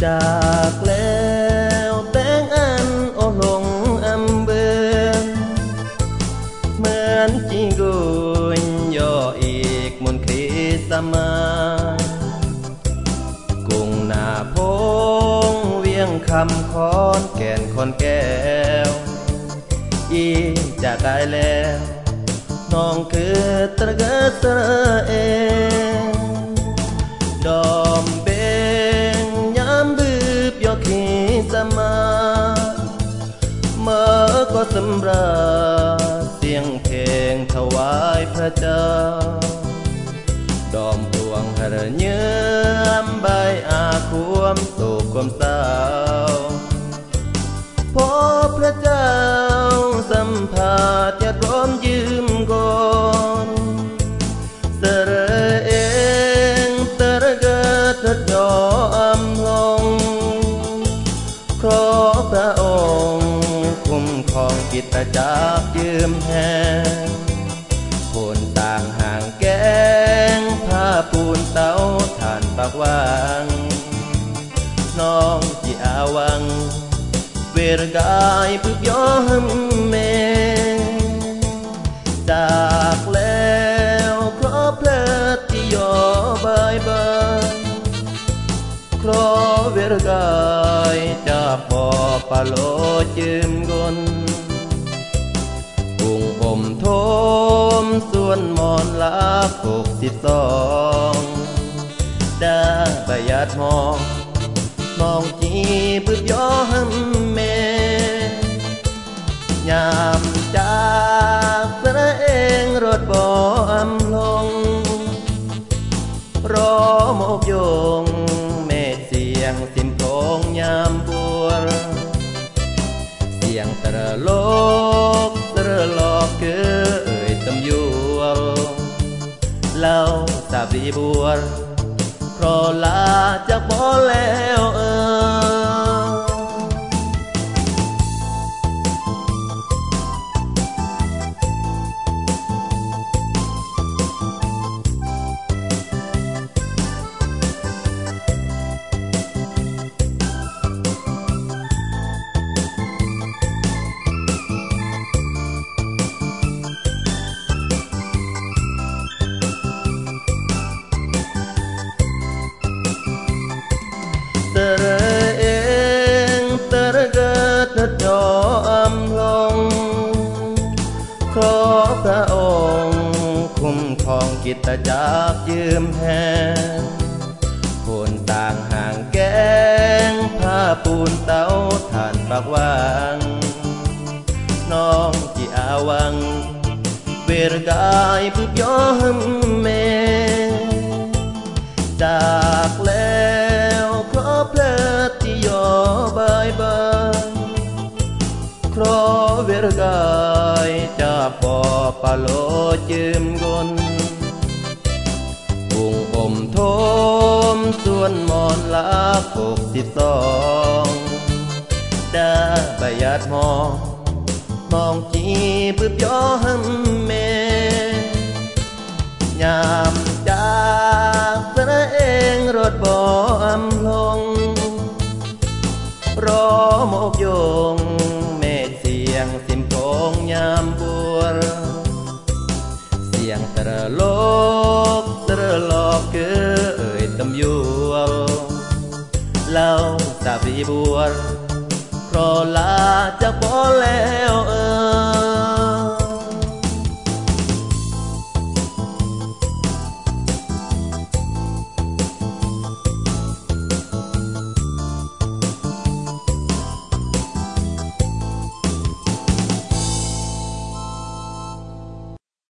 จากแล้วแต่งอันโอหลงอำเบืองเหมือนจีกุยย่ออีกมนต์คริสต์มากุงหน้าพงเวียงคำคอนแก่นคอนแก้วอีจากได้แล้วน้องคือตระเกตระเองดอมเบงยามบืบยอขีสมาเมื่อก็สำราเสียงเพลงถวายพระเจ้าดอมพวงหรเยื้อมใบอาความโศกความเศร้าพอพระเจ้าสัมผัสญาติร่วมยืมก่อนเสรเองเสรเกิดทัดยอมลงขอพระองค์คุ้มครองกิตจักรยืมแห่งคนต่างห่างแก้งผ้าปูนเต้าทานปากวางน้องจีอาวังเวรกายพึกย้อมเมจากแล้วขอเพลิดที่ย่อบายบายขอเวรกายจะปอปะโลจืมกลกุงอมโทมส่วนมอนลัก62ได้ประหยัดมองจีบึบย้อมเมยามจากสระเองรถบ่อำลงรอมกยงเมฆเสียงสิมโพงยามบัวเสียงตระโลกตระลอกเกยตำยัวเล่าสาบีบัวเพราะลาจากบ่แล้วเตระเองเตระเกิดทัดยอมลงขอพระองค์คุ้มครองกิตจักรยืมแห่งคนต่างห่างแก้งผ้าปูนเต้าทานปากวางน้องจีอาวังเวรกายพึกย้อมเมจากแล้วขอเพลิดที่ย่อบายบายขอเวรกายจะปอปะโลจืมกลกุงอมโทมส่วนมอนลัก62ได้ประหยัดมองจีบึบย้อมเมยามจากสระเองรถบ่อำลงรอมกยงเมฆเสียงสิมโพงยามบัวเสียงตระโลกตระลอกเกยตำยัวเล่าสาบีบัวเพราะลาจากบ่แล้ว